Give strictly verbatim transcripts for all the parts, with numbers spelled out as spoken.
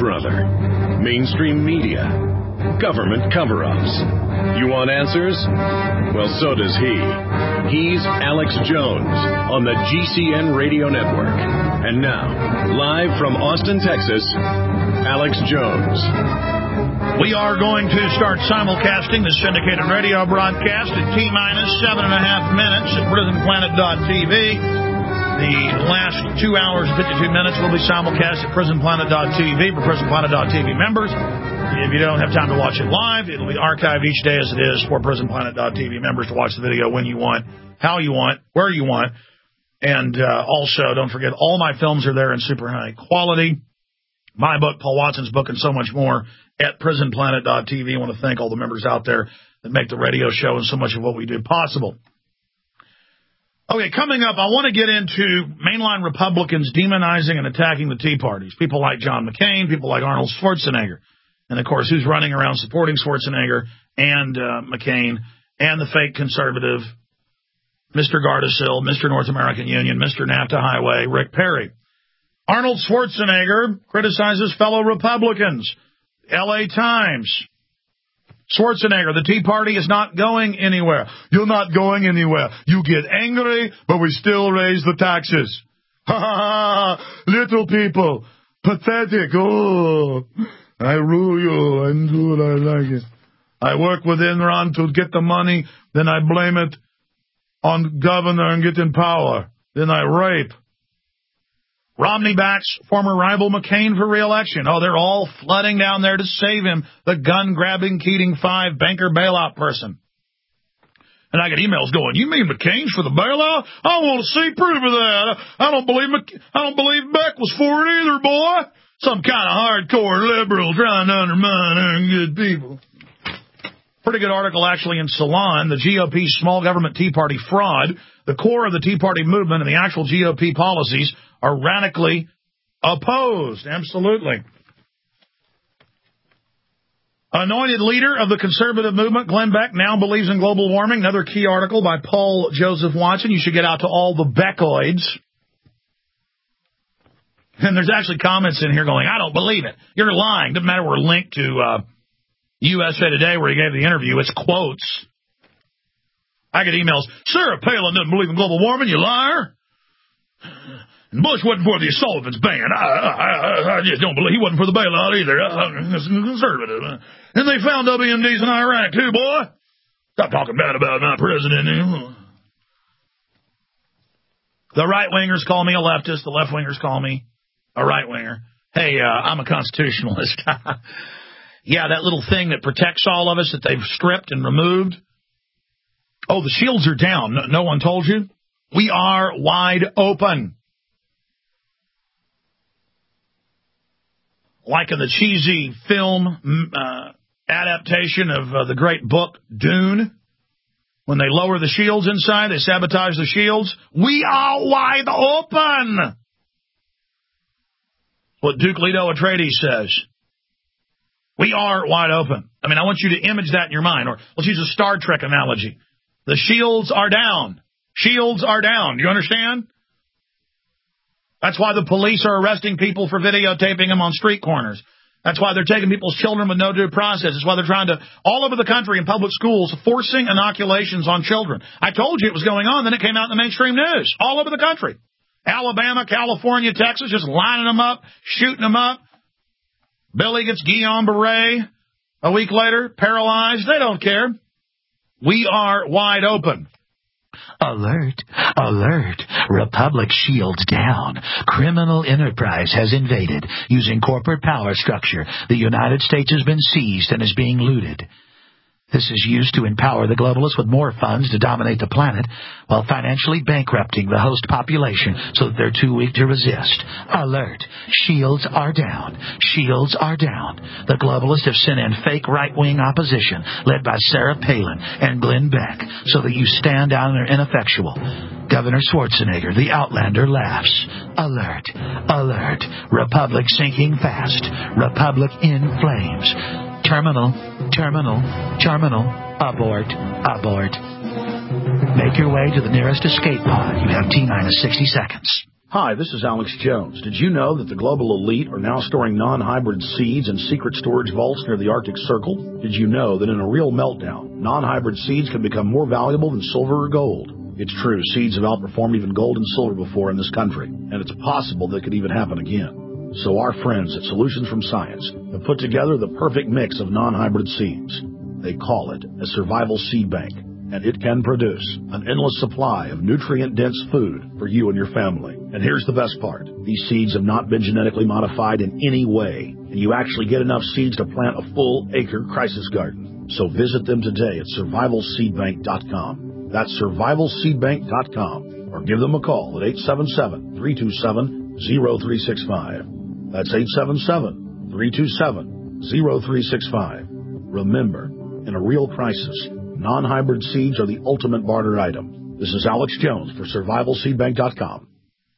brother? Mainstream media? Government cover-ups? You want answers? Well, so does he. He's Alex Jones on the G C N Radio Network. And now, live from Austin, Texas, Alex Jones. We are going to start simulcasting the syndicated radio broadcast at T-minus seven and a half minutes at prison planet dot t v. The last two hours and fifty-two minutes will be simulcast at prison planet dot t v for prison planet dot t v members. If you don't have time to watch it live, it'll be archived each day as it is for prison planet dot t v members to watch the video when you want, how you want, where you want. And uh, also, don't forget, all my films are there in super high quality. My book, Paul Watson's book, and so much more at prison planet dot t v. I want to thank all the members out there that make the radio show and so much of what we do possible. Okay, coming up, I want to get into mainline Republicans demonizing and attacking the Tea Parties. People like John McCain, people like Arnold Schwarzenegger. And, of course, who's running around supporting Schwarzenegger and uh, McCain and the fake conservative, Mister Gardasil, Mister North American Union, Mister NAFTA Highway, Rick Perry. Arnold Schwarzenegger criticizes fellow Republicans. L A Times. Schwarzenegger, the Tea Party is not going anywhere. You're not going anywhere. You get angry, but we still raise the taxes. Ha ha ha! Little people. Pathetic. Oh, I rule you. I do what I like it. I work with Enron to get the money, then I blame it on governor and get in power. Then I rape. Romney backs former rival McCain for re-election. Oh, they're all flooding down there to save him, the gun-grabbing Keating Five banker bailout person. And I get emails going, you mean McCain's for the bailout? I want to see proof of that. I don't believe Mc- I don't believe Beck was for it either, boy. Some kind of hardcore liberal trying to undermine our good people. Pretty good article, actually, in Salon, the G O P small government Tea Party fraud. The core of the Tea Party movement and the actual G O P policies are radically opposed. Absolutely. Anointed leader of the conservative movement, Glenn Beck, now believes in global warming. Another key article by Paul Joseph Watson. You should get out to all the Beckoids. And there's actually comments in here going, I don't believe it. You're lying. Doesn't matter. We're linked to uh, U S A Today where he gave the interview. It's quotes. I get emails, Sarah Palin doesn't believe in global warming, you liar. And Bush wasn't for the Sullivan's ban. I, I, I just don't believe he wasn't for the bailout either. It's conservative. And they found W M Ds in Iraq, too, boy. Stop talking bad about my president. The right-wingers call me a leftist. The left-wingers call me a right-winger. Hey, uh, I'm a constitutionalist. Yeah, that little thing that protects all of us that they've stripped and removed. Oh, the shields are down. No, no one told you? We are wide open. Like in the cheesy film uh, adaptation of uh, the great book Dune, when they lower the shields inside, they sabotage the shields. We are wide open. What Duke Leto Atreides says. We are wide open. I mean, I want you to image that in your mind. Or let's use a Star Trek analogy. The shields are down. Shields are down. Do you understand? That's why the police are arresting people for videotaping them on street corners. That's why they're taking people's children with no due process. That's why they're trying to, all over the country in public schools, forcing inoculations on children. I told you it was going on, then it came out in the mainstream news. All over the country. Alabama, California, Texas, just lining them up, shooting them up. Billy gets Guillain-Barré a week later, paralyzed. They don't care. We are wide open. Alert, alert, Republic shields down. Criminal enterprise has invaded. Using corporate power structure, the United States has been seized and is being looted. This is used to empower the globalists with more funds to dominate the planet while financially bankrupting the host population so that they're too weak to resist. Alert. Shields are down. Shields are down. The globalists have sent in fake right-wing opposition led by Sarah Palin and Glenn Beck so that you stand down and are ineffectual. Governor Schwarzenegger, the Outlander, laughs. Alert. Alert. Republic sinking fast. Republic in flames. Terminal, terminal, terminal, abort, abort. Make your way to the nearest escape pod. You have T-minus sixty seconds. Hi, this is Alex Jones. Did you know that the global elite are now storing non-hybrid seeds in secret storage vaults near the Arctic Circle? Did you know that in a real meltdown, non-hybrid seeds can become more valuable than silver or gold? It's true, seeds have outperformed even gold and silver before in this country, and it's possible that could even happen again. So our friends at Solutions from Science have put together the perfect mix of non-hybrid seeds. They call it a survival seed bank, and it can produce an endless supply of nutrient-dense food for you and your family. And here's the best part. These seeds have not been genetically modified in any way, and you actually get enough seeds to plant a full-acre crisis garden. So visit them today at survival seed bank dot com. That's survival seed bank dot com, or give them a call at eight seven seven, three two seven, zero three six five. That's eight seven seven, three two seven, zero three six five. Remember, in a real crisis, non-hybrid seeds are the ultimate barter item. This is Alex Jones for survival seed bank dot com.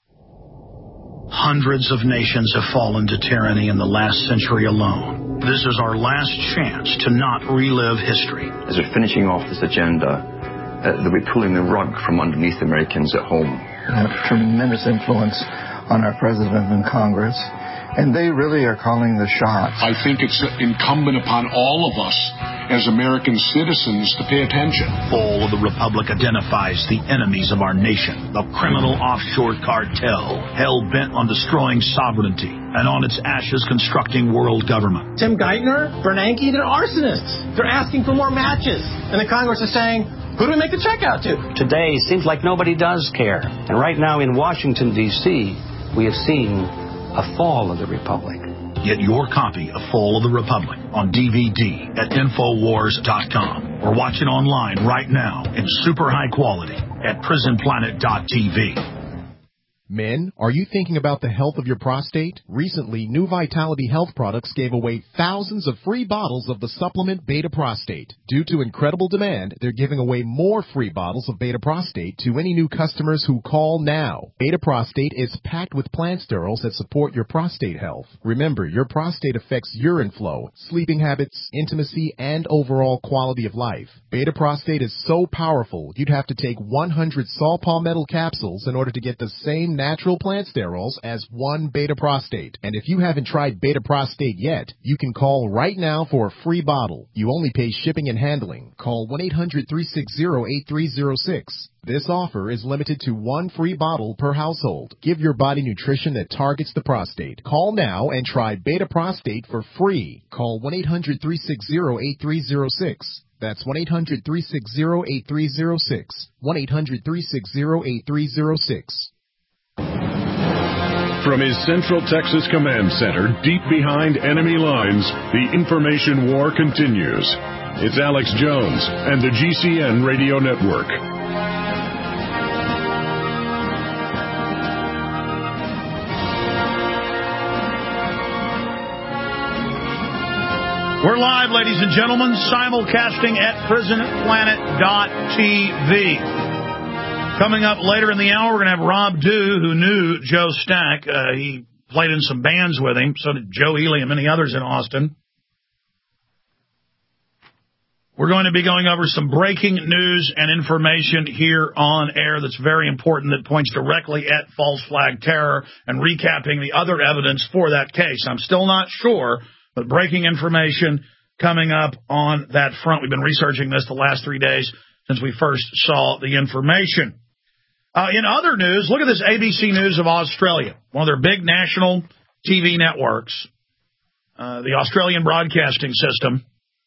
Hundreds of nations have fallen to tyranny in the last century alone. This is our last chance to not relive history. As we're finishing off this agenda, uh, that we're pulling the rug from underneath Americans at home. We have tremendous influence on our president and Congress, and they really are calling the shots. I think it's incumbent upon all of us as American citizens to pay attention. Fall of the Republic identifies the enemies of our nation, the criminal offshore cartel, hell-bent on destroying sovereignty, and on its ashes constructing world government. Tim Geithner, Bernanke, they're arsonists. They're asking for more matches. And the Congress is saying, who do we make the check out to? Today seems like nobody does care. And right now in Washington, D C, we have seen a fall of the Republic. Get your copy of Fall of the Republic on D V D at Infowars dot com or watch it online right now in super high quality at Prison Planet dot T V. Men, are you thinking about the health of your prostate? Recently, New Vitality Health Products gave away thousands of free bottles of the supplement Beta Prostate. Due to incredible demand, they're giving away more free bottles of Beta Prostate to any new customers who call now. Beta Prostate is packed with plant sterols that support your prostate health. Remember, your prostate affects urine flow, sleeping habits, intimacy, and overall quality of life. Beta Prostate is so powerful, you'd have to take one hundred saw palmetto capsules in order to get the same natural plant sterols as one Beta Prostate. And if you haven't tried Beta Prostate yet, you can call right now for a free bottle. You only pay shipping and handling. Call one eight hundred, three six zero, eight three zero six. This offer is limited to one free bottle per household. Give your body nutrition that targets the prostate. Call now and try Beta Prostate for free. Call one eight hundred, three six zero, eight three zero six. That's one eight hundred, three six zero, eight three zero six. one eight hundred, three six zero, eight three zero six. From his Central Texas Command Center, deep behind enemy lines, the information war continues. It's Alex Jones and the G C N Radio Network. We're live, ladies and gentlemen, simulcasting at Prison Planet dot T V. Coming up later in the hour, we're going to have Rob Dew, who knew Joe Stack. Uh, he played in some bands with him. So did Joe Ely and many others in Austin. We're going to be going over some breaking news and information here on air that's very important, that points directly at false flag terror, and recapping the other evidence for that case. I'm still not sure, but breaking information coming up on that front. We've been researching this the last three days since we first saw the information. Uh, in other news, look at this A B C News of Australia, one of their big national T V networks, uh, the Australian Broadcasting System.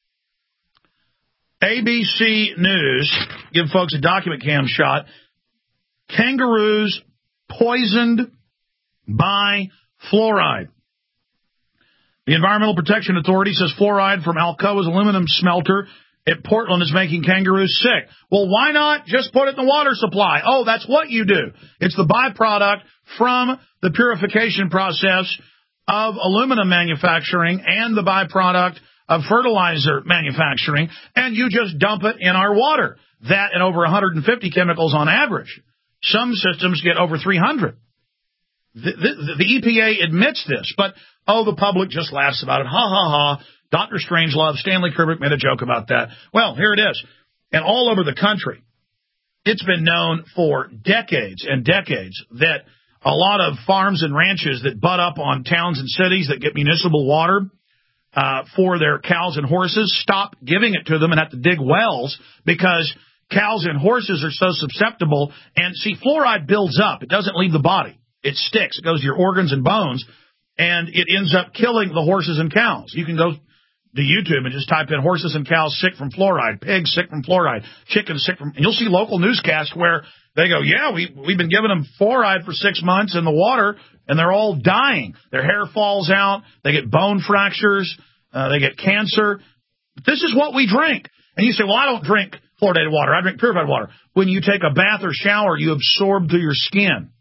A B C News, give folks a document cam shot. Kangaroos poisoned by fluoride. The Environmental Protection Authority says fluoride from Alcoa's aluminum smelter at Portland is making kangaroos sick. Well, why not just put it in the water supply? Oh, that's what you do. It's the byproduct from the purification process of aluminum manufacturing and the byproduct of fertilizer manufacturing, and you just dump it in our water. That and over one hundred fifty chemicals on average. Some systems get over three hundred. The, the, the E P A admits this, but, oh, the public just laughs about it. Ha, ha, ha. Doctor Strangelove, Stanley Kubrick made a joke about that. Well, here it is. And all over the country, it's been known for decades and decades that a lot of farms and ranches that butt up on towns and cities that get municipal water uh, for their cows and horses stop giving it to them and have to dig wells because cows and horses are so susceptible. And see, fluoride builds up. It doesn't leave the body. It sticks. It goes to your organs and bones, and it ends up killing the horses and cows. You can go to YouTube and just type in horses and cows sick from fluoride, pigs sick from fluoride, chickens sick from, and you'll see local newscasts where they go, yeah, we, we've been giving them fluoride for six months in the water, and they're all dying. Their hair falls out. They get bone fractures. Uh, they get cancer. But this is what we drink. And you say, well, I don't drink fluoridated water. I drink purified water. When you take a bath or shower, you absorb through your skin.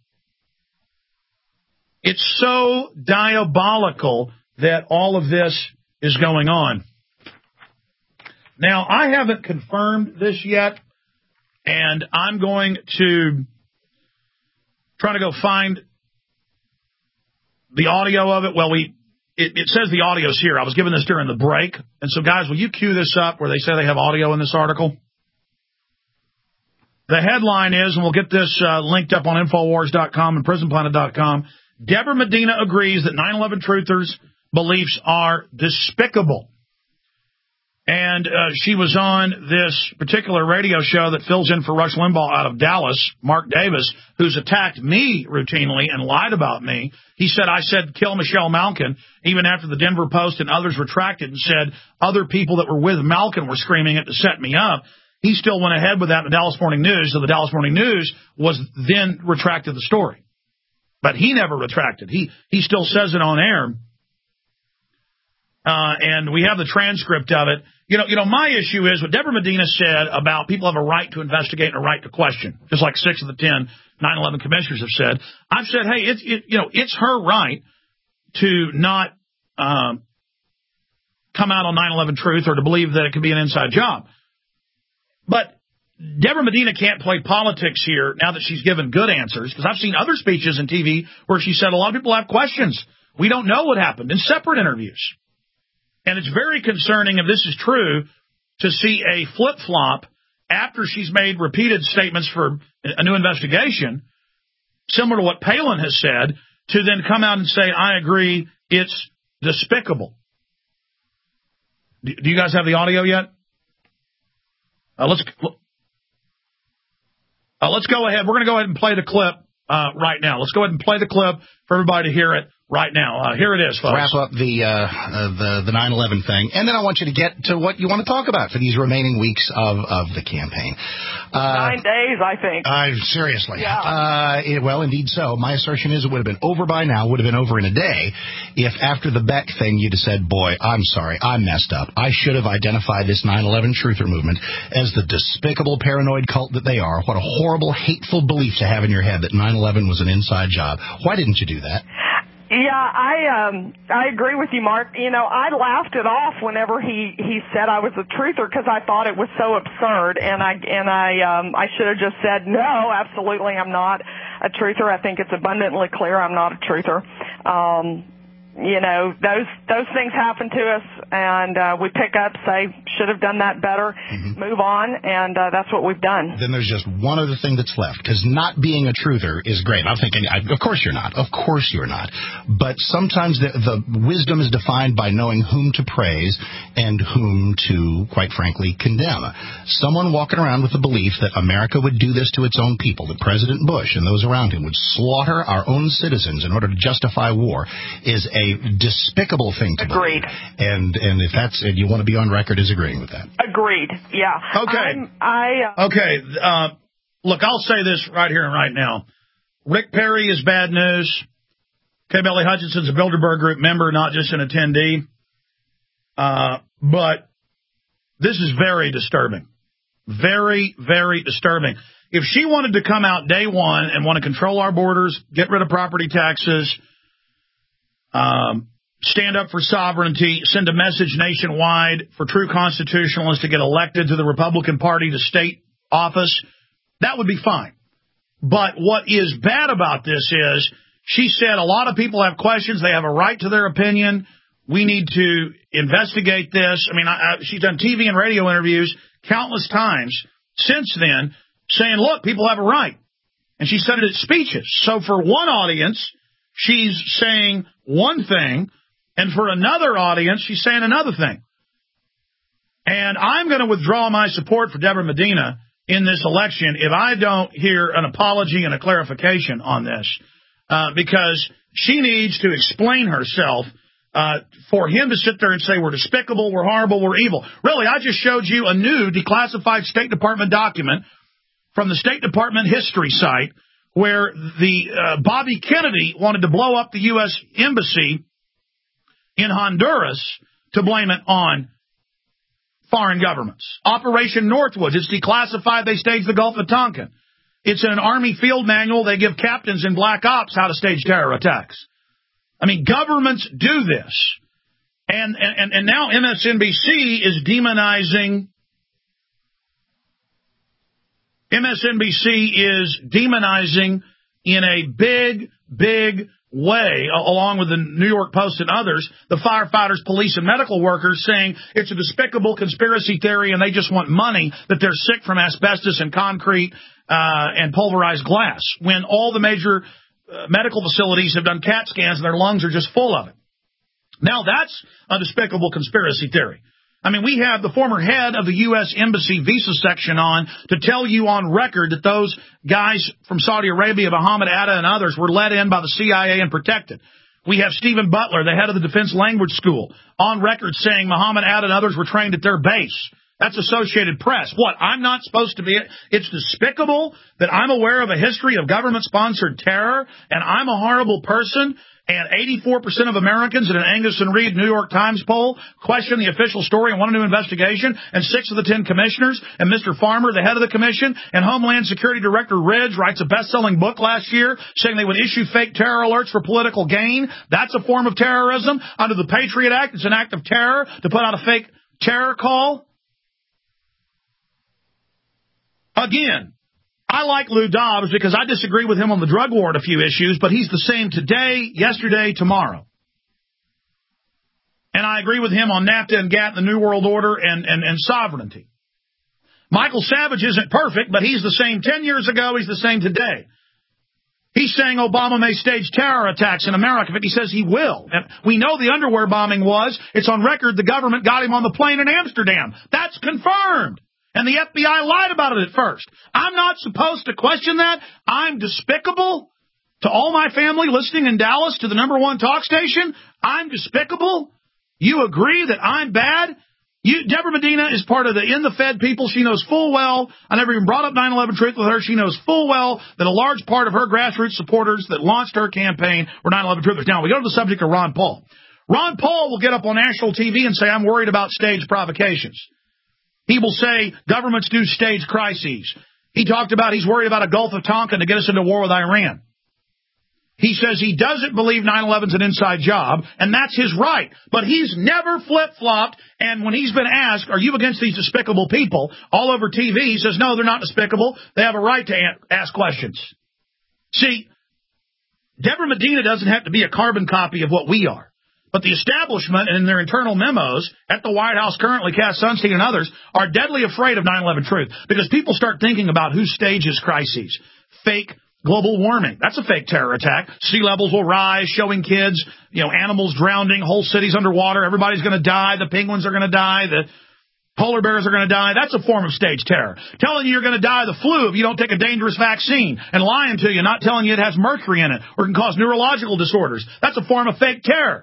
It's so diabolical that all of this is going on. Now, I haven't confirmed this yet, and I'm going to try to go find the audio of it. Well, we it, it says the audio's here. I was given this during the break. And so, guys, will you cue this up where they say they have audio in this article? The headline is, and we'll get this uh, linked up on Infowars dot com and Prison Planet dot com, Deborah Medina agrees that nine eleven truthers' beliefs are despicable. And uh, she was on this particular radio show that fills in for Rush Limbaugh out of Dallas, Mark Davis, who's attacked me routinely and lied about me. He said I said kill Michelle Malkin, even after the Denver Post and others retracted and said other people that were with Malkin were screaming it to set me up. He still went ahead with that in the Dallas Morning News, so the Dallas Morning News was then retracted the story. But he never retracted. He he still says it on air. Uh, and we have the transcript of it. You know, you know, my issue is what Deborah Medina said about people have a right to investigate and a right to question, just like six of the ten nine eleven commissioners have said. I've said, hey, it's it, you know, it's her right to not um, come out on nine eleven Truth or to believe that it could be an inside job. But Deborah Medina can't play politics here now that she's given good answers, because I've seen other speeches in T V where she said a lot of people have questions. We don't know what happened in separate interviews. And it's very concerning, if this is true, to see a flip-flop after she's made repeated statements for a new investigation, similar to what Palin has said, to then come out and say, I agree, it's despicable. Do you guys have the audio yet? Uh, let's uh, let's go ahead. We're going to go ahead and play the clip uh, right now. Let's go ahead and play the clip for everybody to hear it right now. Uh, here it is, folks. Wrap up the, uh, uh, the the nine eleven thing, and then I want you to get to what you want to talk about for these remaining weeks of, of the campaign. Uh, Nine days, I think. Uh, seriously. Yeah. Uh, it, well, indeed so. My assertion is it would have been over by now, would have been over in a day, if after the Beck thing you'd have said, boy, I'm sorry, I messed up. I should have identified this nine eleven truther movement as the despicable paranoid cult that they are. What a horrible, hateful belief to have in your head that nine eleven was an inside job. Why didn't you do that? Yeah, I um I agree with you, Mark. You know, I laughed it off whenever he he said I was a truther because I thought it was so absurd, and I and I um I should have just said no, absolutely, I'm not a truther. I think it's abundantly clear I'm not a truther. Um, you know, those those things happen to us, and uh, we pick up, say, should have done that better, mm-hmm. move on, and uh, that's what we've done. Then there's just one other thing that's left, because not being a truther is great. I'm thinking, of course you're not. Of course you're not. But sometimes the, the wisdom is defined by knowing whom to praise and whom to, quite frankly, condemn. Someone walking around with the belief that America would do this to its own people, that President Bush and those around him would slaughter our own citizens in order to justify war, is a despicable thing to Agreed. believe. And and if that's and you want to be on record as agreeing with that. Agreed. Yeah. Okay. I'm, I. Uh, okay. Uh, look, I'll say this right here and right now. Rick Perry is bad news. K. Bailey Hutchinson's a Bilderberg Group member, not just an attendee. Uh, but this is very disturbing. Very, very disturbing. If she wanted to come out day one and want to control our borders, get rid of property taxes, Um, stand up for sovereignty, send a message nationwide for true constitutionalists to get elected to the Republican Party to state office, that would be fine. But what is bad about this is she said a lot of people have questions. They have a right to their opinion. We need to investigate this. I mean, I, I, she's done T V and radio interviews countless times since then saying, look, people have a right. And she said it at speeches. So for one audience, she's saying one thing, and for another audience, she's saying another thing. And I'm going to withdraw my support for Deborah Medina in this election if I don't hear an apology and a clarification on this, uh, because she needs to explain herself. Uh, for him to sit there and say we're despicable, we're horrible, we're evil. Really, I just showed you a new declassified State Department document from the State Department history site where the uh, Bobby Kennedy wanted to blow up the U S embassy in Honduras to blame it on foreign governments. Operation Northwoods, it's declassified. They staged the Gulf of Tonkin. It's in an Army field manual. They give captains in black ops how to stage terror attacks. I mean, governments do this. And, and, and now M S N B C is demonizing, M S N B C is demonizing in a big, big way, along with the New York Post and others, the firefighters, police, and medical workers, saying it's a despicable conspiracy theory and they just want money, that they're sick from asbestos and concrete uh, and pulverized glass, when all the major uh, medical facilities have done CAT scans and their lungs are just full of it. Now that's a despicable conspiracy theory. I mean, we have the former head of the U S Embassy visa section on to tell you on record that those guys from Saudi Arabia, Mohammed Atta and others, were let in by the C I A and protected. We have Stephen Butler, the head of the Defense Language School, on record saying Mohammed Atta and others were trained at their base. That's Associated Press. What? I'm not supposed to be it? It's despicable that I'm aware of a history of government-sponsored terror, and I'm a horrible person. And eighty-four percent of Americans in an Angus and Reid New York Times poll question the official story and want a new investigation. And six of the ten commissioners, and Mister Farmer, the head of the commission, and Homeland Security Director Ridge writes a best-selling book last year saying they would issue fake terror alerts for political gain. That's a form of terrorism. Under the Patriot Act, it's an act of terror to put out a fake terror call. Again, I like Lou Dobbs because I disagree with him on the drug war on a few issues, but he's the same today, yesterday, tomorrow. And I agree with him on NAFTA and GATT, the New World Order, and, and, and sovereignty. Michael Savage isn't perfect, but he's the same ten years ago, he's the same today. He's saying Obama may stage terror attacks in America, but he says he will. And we know the underwear bombing was. It's on record the government got him on the plane in Amsterdam. That's confirmed. And the F B I lied about it at first. I'm not supposed to question that. I'm despicable to all my family listening in Dallas to the number one talk station. I'm despicable. You agree that I'm bad? You, Deborah Medina is part of the In the Fed people. She knows full well. I never even brought up nine eleven Truth with her. She knows full well that a large part of her grassroots supporters that launched her campaign were nine eleven Truthers. Now, we go to the subject of Ron Paul. Ron Paul will get up on national T V and say, I'm worried about staged provocations. He will say governments do stage crises. He talked about he's worried about a Gulf of Tonkin to get us into war with Iran. He says he doesn't believe nine eleven's an inside job, and that's his right. But he's never flip-flopped, and when he's been asked, are you against these despicable people, all over T V, he says, no, they're not despicable. They have a right to ask questions. See, Deborah Medina doesn't have to be a carbon copy of what we are. But the establishment and their internal memos at the White House currently, Cass Sunstein and others, are deadly afraid of nine eleven Truth because people start thinking about who stages crises. Fake global warming. That's a fake terror attack. Sea levels will rise, showing kids, you know, animals drowning, whole cities underwater. Everybody's going to die. The penguins are going to die. The polar bears are going to die. That's a form of stage terror. Telling you you're going to die of the flu if you don't take a dangerous vaccine and lying to you, not telling you it has mercury in it or can cause neurological disorders. That's a form of fake terror.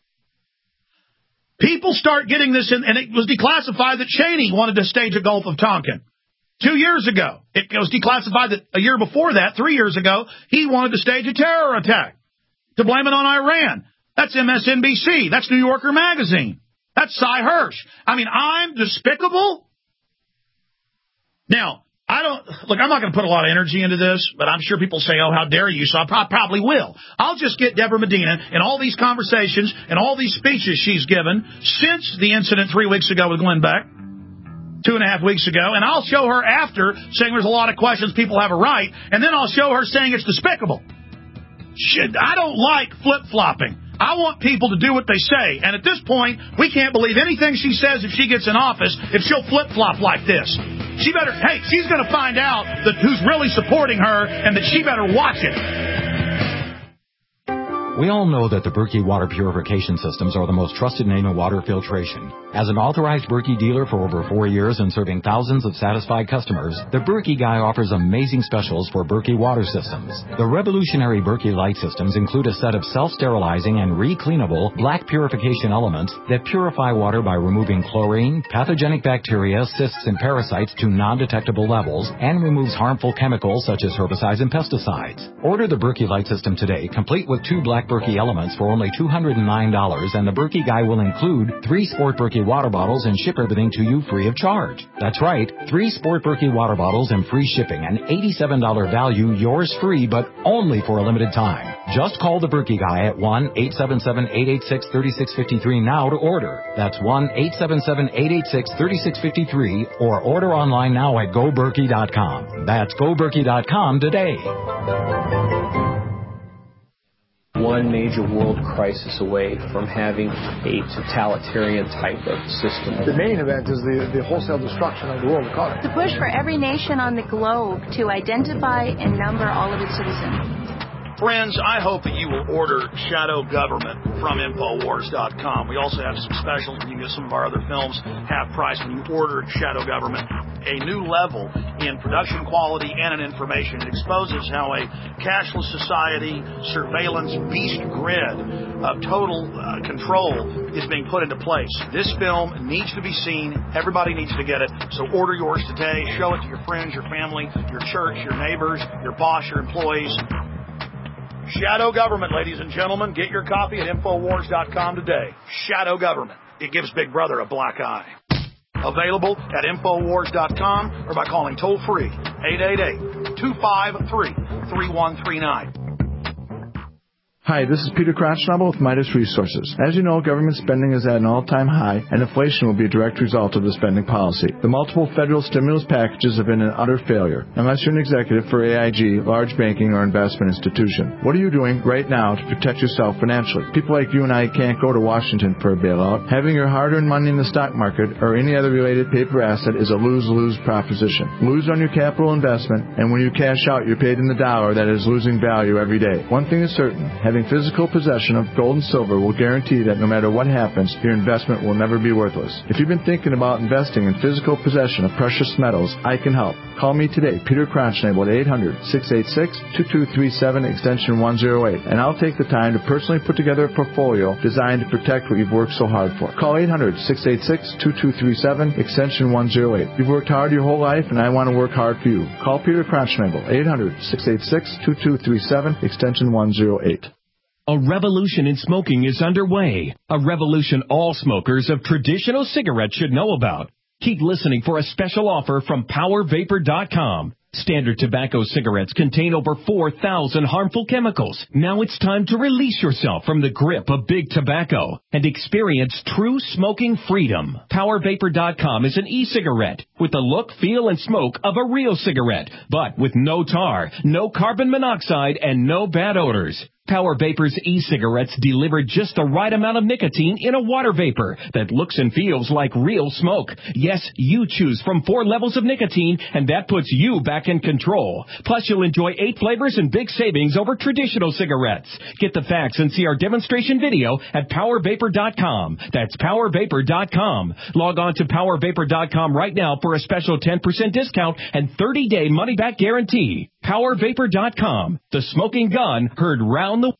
People start getting this, in, and it was declassified that Cheney wanted to stage a Gulf of Tonkin two years ago. It was declassified that a year before that, three years ago, he wanted to stage a terror attack to blame it on Iran. That's M S N B C. That's New Yorker Magazine. That's Cy Hirsch. I mean, I'm despicable. Now, I don't, look, I'm not going to put a lot of energy into this, but I'm sure people say, oh, how dare you, so I pro- probably will. I'll just get Deborah Medina in all these conversations and all these speeches she's given since the incident three weeks ago with Glenn Beck, two and a half weeks ago, and I'll show her after saying there's a lot of questions, people have a right, and then I'll show her saying it's despicable. Shit, I don't like flip-flopping. I want people to do what they say, and at this point, we can't believe anything she says if she gets in office if she'll flip-flop like this. She better, hey, she's going to find out that who's really supporting her and that she better watch it. We all know that the Berkey water purification systems are the most trusted name in water filtration. As an authorized Berkey dealer for over four years and serving thousands of satisfied customers, the Berkey Guy offers amazing specials for Berkey water systems. The revolutionary Berkey Light systems include a set of self-sterilizing and re-cleanable black purification elements that purify water by removing chlorine, pathogenic bacteria, cysts, and parasites to non-detectable levels, and removes harmful chemicals such as herbicides and pesticides. Order the Berkey Light system today, complete with two black Berkey elements for only two hundred nine dollars, and the Berkey Guy will include three Sport Berkey water bottles and ship everything to you free of charge. That's right, three Sport Berkey water bottles and free shipping, an eighty-seven dollars value, yours free, but only for a limited time. Just call the Berkey Guy at one eight seven seven, eight eight six, three six five three now to order. That's one eight seven seven, eight eight six, three six five three, or order online now at go berkey dot com. That's go berkey dot com today. One major world crisis away from having a totalitarian type of system. The main event is the, the wholesale destruction of the world economy. The push for every nation on the globe to identify and number all of its citizens. Friends, I hope that you will order Shadow Government from Infowars dot com. We also have some specials where you can get some of our other films half price when you order Shadow Government. A new level in production quality and in information. It exposes how a cashless society, surveillance beast grid of total uh, control is being put into place. This film needs to be seen. Everybody needs to get it. So order yours today. Show it to your friends, your family, your church, your neighbors, your boss, your employees. Shadow Government, ladies and gentlemen. Get your copy at Infowars dot com today. Shadow Government. It gives Big Brother a black eye. Available at Infowars dot com or by calling toll-free eight eight eight, two five three, three one three nine. Hi, this is Peter Crotchnobble with Midas Resources. As you know, government spending is at an all-time high, and inflation will be a direct result of the spending policy. The multiple federal stimulus packages have been an utter failure, unless you're an executive for A I G, large banking or investment institution. What are you doing right now to protect yourself financially? People like you and I can't go to Washington for a bailout. Having your hard-earned money in the stock market or any other related paper asset is a lose-lose proposition. Lose on your capital investment, and when you cash out, you're paid in the dollar that is losing value every day. One thing is certain. Having physical possession of gold and silver will guarantee that no matter what happens, your investment will never be worthless. If you've been thinking about investing in physical possession of precious metals, I can help. Call me today, Peter Crotchnable, at eight hundred, six eight six, two two three seven, extension one oh eight, and I'll take the time to personally put together a portfolio designed to protect what you've worked so hard for. Call eight hundred, six eight six, two two three seven, extension one oh eight. You've worked hard your whole life, and I want to work hard for you. Call Peter Crotchnable, eight hundred, six eight six, two two three seven, extension one oh eight. A revolution in smoking is underway. A revolution all smokers of traditional cigarettes should know about. Keep listening for a special offer from Power Vapor dot com. Standard tobacco cigarettes contain over four thousand harmful chemicals. Now it's time to release yourself from the grip of big tobacco and experience true smoking freedom. Power Vapor dot com is an e-cigarette with the look, feel, and smoke of a real cigarette, but with no tar, no carbon monoxide, and no bad odors. Power Vapor's e-cigarettes deliver just the right amount of nicotine in a water vapor that looks and feels like real smoke. Yes, you choose from four levels of nicotine, and that puts you back in control. Plus, you'll enjoy eight flavors and big savings over traditional cigarettes. Get the facts and see our demonstration video at Power Vapor dot com. That's Power Vapor dot com. Log on to Power Vapor dot com right now for a special ten percent discount and thirty-day money-back guarantee. Power Vapor dot com. The smoking gun heard round the...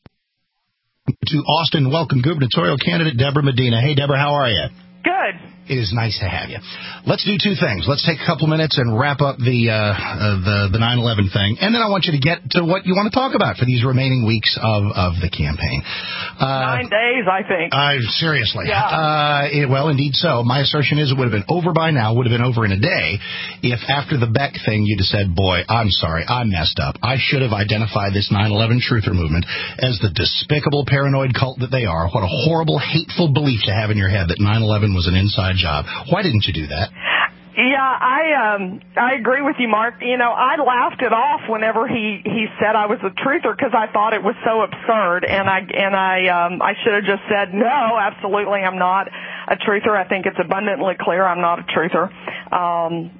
To Austin, welcome gubernatorial candidate Deborah Medina. Hey, Deborah, how are you? Good. It is nice to have you. Let's do two things. Let's take a couple minutes and wrap up the uh, uh, the the nine eleven thing, and then I want you to get to what you want to talk about for these remaining weeks of, of the campaign. Uh, Nine days, I think. Uh, seriously. Yeah. Uh, it, well, indeed so. My assertion is it would have been over by now, would have been over in a day, if after the Beck thing you'd have said, boy, I'm sorry, I messed up. I should have identified this nine eleven truther movement as the despicable paranoid cult that they are. What a horrible, hateful belief to have in your head that nine eleven was an inside job. Why didn't you do that? Yeah, I um I agree with you, Mark. You know, I laughed it off whenever he he said I was a truther because I thought it was so absurd, and I and I um I should have just said no, absolutely, I'm not a truther. I think it's abundantly clear I'm not a truther. Um,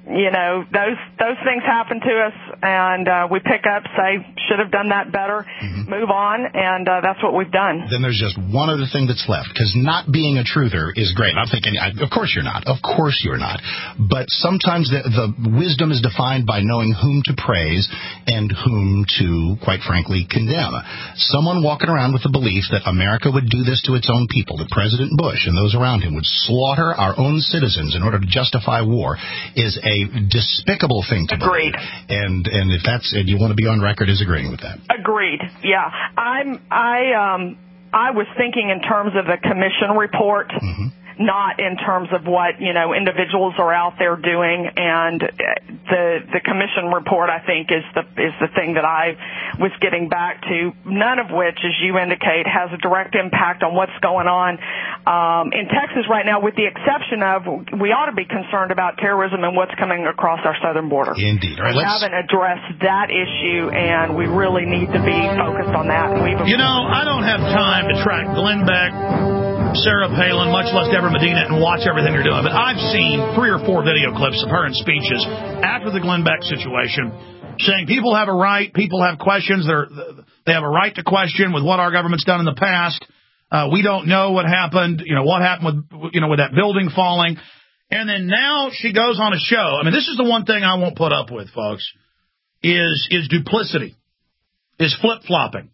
you know, those those things happen to us, and uh, we pick up, say, should have done that better, mm-hmm. move on, and uh, that's what we've done. Then there's just one other thing that's left, because not being a truther is great. I'm thinking, I, of course you're not. Of course you're not. But sometimes the, the wisdom is defined by knowing whom to praise and whom to, quite frankly, condemn. Someone walking around with the belief that America would do this to its own people, that President Bush and those around him would slaughter our own citizens in order to justify war, is a despicable thing to Agreed. believe. And and if that's and you want to be on record as agreeing with that. Agreed. Yeah. I'm I um I was thinking in terms of the commission report. Mm-hmm. Not in terms of what, you know, individuals are out there doing, and the the commission report, I think, is the is the thing that I was getting back to, none of which, as you indicate, has a direct impact on what's going on um, in Texas right now, with the exception of we ought to be concerned about terrorism and what's coming across our southern border. Indeed. All right, we let's... haven't addressed that issue, and we really need to be focused on that. And we've you know, I don't have time to track Glenn Beck, Sarah Palin, much less Deborah Medina, and watch everything they're doing. But I've seen three or four video clips of her in speeches after the Glenn Beck situation saying people have a right, people have questions, they're, they have a right to question with what our government's done in the past. Uh, we don't know what happened, you know, what happened with, you know, with that building falling. And then now she goes on a show. I mean, this is the one thing I won't put up with, folks, is, is duplicity, is flip-flopping.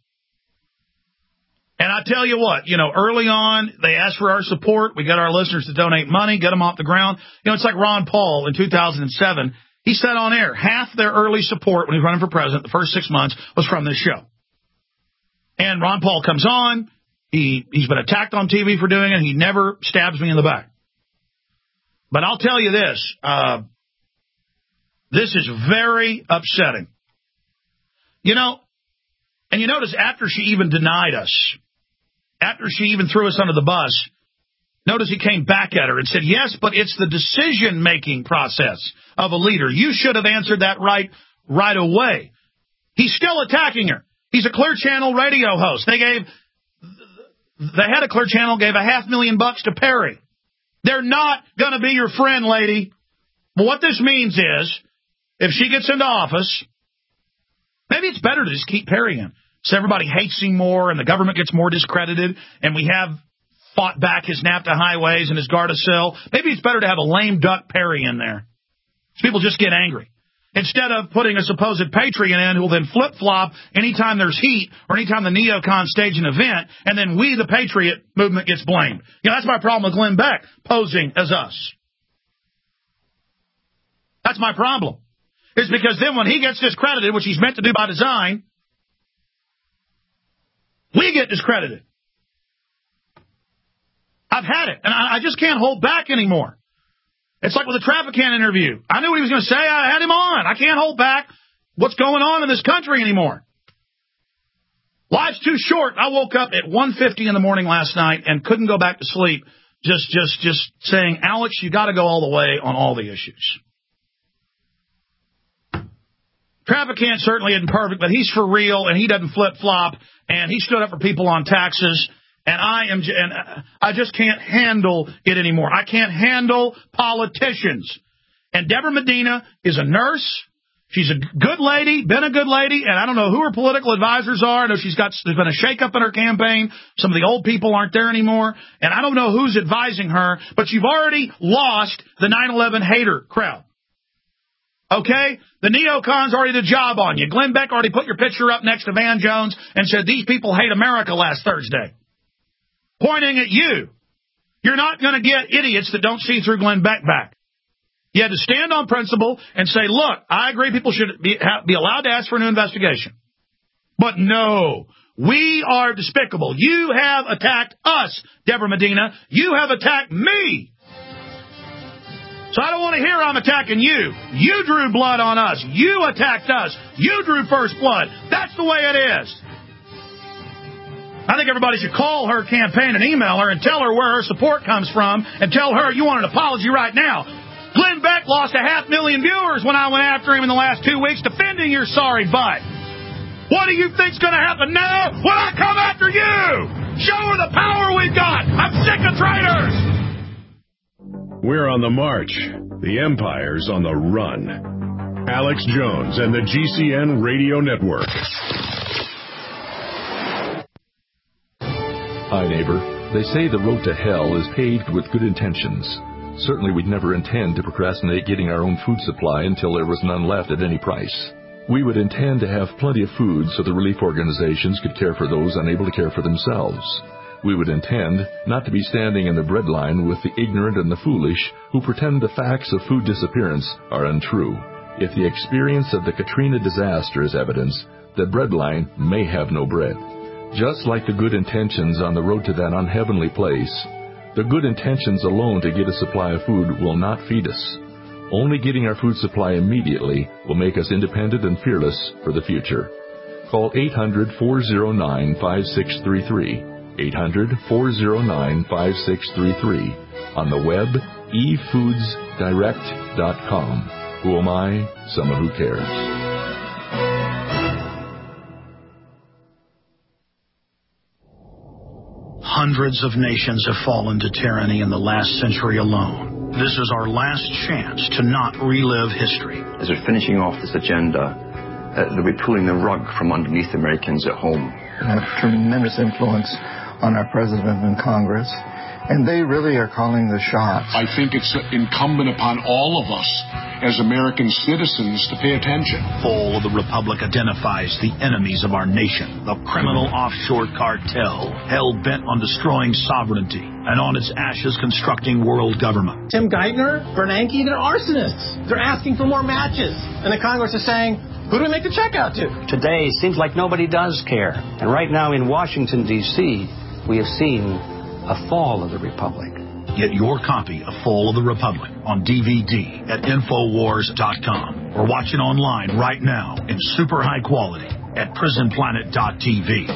And I tell you what, you know, early on, they asked for our support. We got our listeners to donate money, get them off the ground. You know, it's like Ron Paul in two thousand seven. He said on air, half their early support when he was running for president, the first six months, was from this show. And Ron Paul comes on. He, he's been attacked on T V for doing it. He never stabs me in the back. But I'll tell you this, uh, this is very upsetting. You know, and you notice after she even denied us, after she even threw us under the bus, notice he came back at her and said, yes, but it's the decision-making process of a leader. You should have answered that right right away. He's still attacking her. He's a Clear Channel radio host. They gave, the head of Clear Channel gave a half million bucks to Perry. They're not going to be your friend, lady. But what this means is, if she gets into office, maybe it's better to just keep Perry in. So everybody hates him more and the government gets more discredited and we have fought back his NAFTA highways and his Gardasil. Maybe it's better to have a lame duck Perry in there. So people just get angry. Instead of putting a supposed patriot in who will then flip-flop anytime there's heat or anytime the neocons stage an event, and then we, the patriot movement, gets blamed. You know, that's my problem with Glenn Beck posing as us. That's my problem. It's because then when he gets discredited, which he's meant to do by design, we get discredited. I've had it, and I, I just can't hold back anymore. It's like with the Traficant interview. I knew what he was going to say. I had him on. I can't hold back what's going on in this country anymore. Life's too short. I woke up at one fifty in the morning last night and couldn't go back to sleep, just, just, just saying, Alex, you got to go all the way on all the issues. Traficant certainly isn't perfect, but he's for real, and he doesn't flip-flop, and he stood up for people on taxes, and I am, and I just can't handle it anymore. I can't handle politicians. And Deborah Medina is a nurse. She's a good lady, been a good lady, and I don't know who her political advisors are. I know she's got, there's been a shakeup in her campaign. Some of the old people aren't there anymore, and I don't know who's advising her, but you've already lost the nine eleven hater crowd. Okay? The neocons already did a job on you. Glenn Beck already put your picture up next to Van Jones and said, these people hate America last Thursday. Pointing at you. You're not going to get idiots that don't see through Glenn Beck back. You had to stand on principle and say, look, I agree people should be, have, be allowed to ask for a new investigation. But no, we are despicable. You have attacked us, Deborah Medina. You have attacked me. So I don't want to hear I'm attacking you. You drew blood on us. You attacked us. You drew first blood. That's the way it is. I think everybody should call her campaign and email her and tell her where her support comes from and tell her you want an apology right now. Glenn Beck lost a half million viewers when I went after him in the last two weeks defending your sorry butt. What do you think's going to happen now when I come after you? Show her the power we've got. I'm sick of traitors. We're on the march. The empire's on the run. Alex Jones and the G C N Radio Network. Hi, neighbor. They say the road to hell is paved with good intentions. Certainly we'd never intend to procrastinate getting our own food supply until there was none left at any price. We would intend to have plenty of food so the relief organizations could care for those unable to care for themselves. We would intend not to be standing in the bread line with the ignorant and the foolish who pretend the facts of food disappearance are untrue. If the experience of the Katrina disaster is evidence, the bread line may have no bread. Just like the good intentions on the road to that unheavenly place, the good intentions alone to get a supply of food will not feed us. Only getting our food supply immediately will make us independent and fearless for the future. Call eight hundred, four oh nine, five six three three. eight hundred, four oh nine, five six three three. On the web, e foods direct dot com. Who am I? Someone who cares. Hundreds of nations have fallen to tyranny in the last century alone. This is our last chance to not relive history. As we're finishing off this agenda, uh, they'll be pulling the rug from underneath Americans at home. They have tremendous influence on our president and Congress, and they really are calling the shots. I think it's incumbent upon all of us as American citizens to pay attention. Fall of the Republic identifies the enemies of our nation, the criminal offshore cartel, hell-bent on destroying sovereignty, and on its ashes constructing world government. Tim Geithner, Bernanke, they're arsonists. They're asking for more matches. And the Congress is saying, who do we make the check out to? Today seems like nobody does care. And right now in Washington, D C, we have seen a fall of the Republic. Get your copy of Fall of the Republic on D V D at Infowars dot com or watch it online right now in super high quality at Prison Planet dot T V.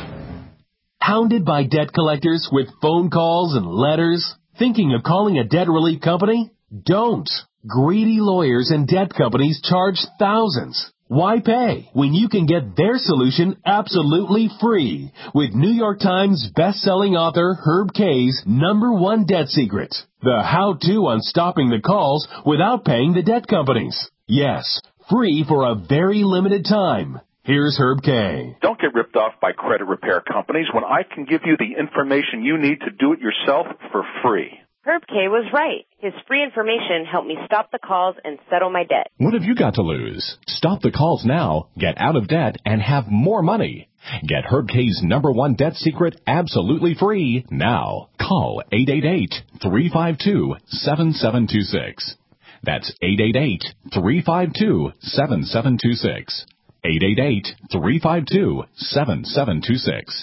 Hounded by debt collectors with phone calls and letters? Thinking of calling a debt relief company? Don't. Greedy lawyers and debt companies charge thousands. Why pay when you can get their solution absolutely free with New York Times best-selling author Herb Kay's number one debt secret, the how-to on stopping the calls without paying the debt companies. Yes, free for a very limited time. Here's Herb Kay. Don't get ripped off by credit repair companies when I can give you the information you need to do it yourself for free. Herb Kay was right. His free information helped me stop the calls and settle my debt. What have you got to lose? Stop the calls now, get out of debt, and have more money. Get Herb Kay's number one debt secret absolutely free now. Call eight eight eight, three five two, seven seven two six. That's eight eight eight, three five two, seven seven two six. eight eight eight, three five two, seven seven two six.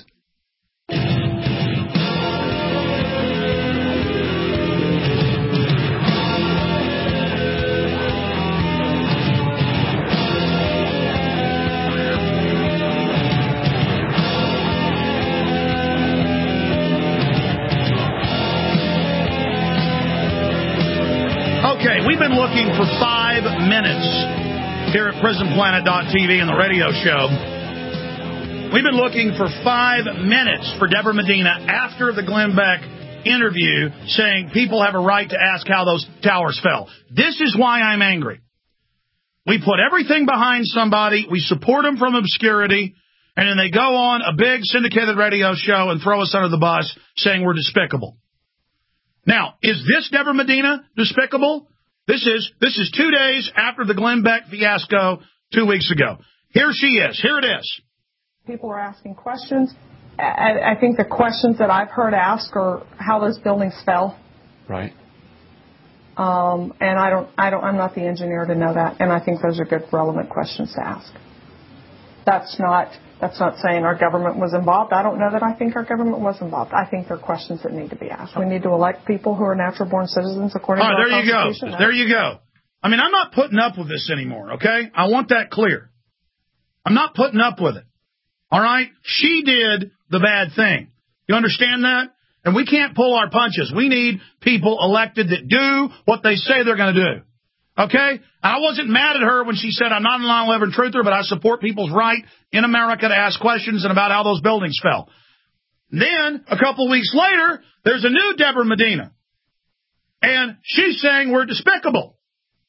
Okay, we've been looking for five minutes here at Prison Planet dot T V and the radio show. We've been looking for five minutes for Deborah Medina after the Glenn Beck interview saying people have a right to ask how those towers fell. This is why I'm angry. We put everything behind somebody, we support them from obscurity, and then they go on a big syndicated radio show and throw us under the bus saying we're despicable. Now, is this Deborah Medina despicable? This is this is two days after the Glenn Beck fiasco two weeks ago. Here she is. Here it is. People are asking questions. I, I think the questions that I've heard asked are how those buildings fell. Right. Um, and I don't, I don't, I'm not the engineer to know that. And I think those are good, relevant questions to ask. That's not, that's not saying our government was involved. I don't know that I think our government was involved. I think there are questions that need to be asked. We need to elect people who are natural-born citizens according All right, to our there Constitution. you go. There you go. I mean, I'm not putting up with this anymore, okay? I want that clear. I'm not putting up with it. All right? She did the bad thing. You understand that? And we can't pull our punches. We need people elected that do what they say they're going to do. Okay? I wasn't mad at her when she said, I'm not a nine eleven truther, but I support people's right in America to ask questions and about how those buildings fell. Then, a couple weeks later, there's a new Deborah Medina. And she's saying we're despicable.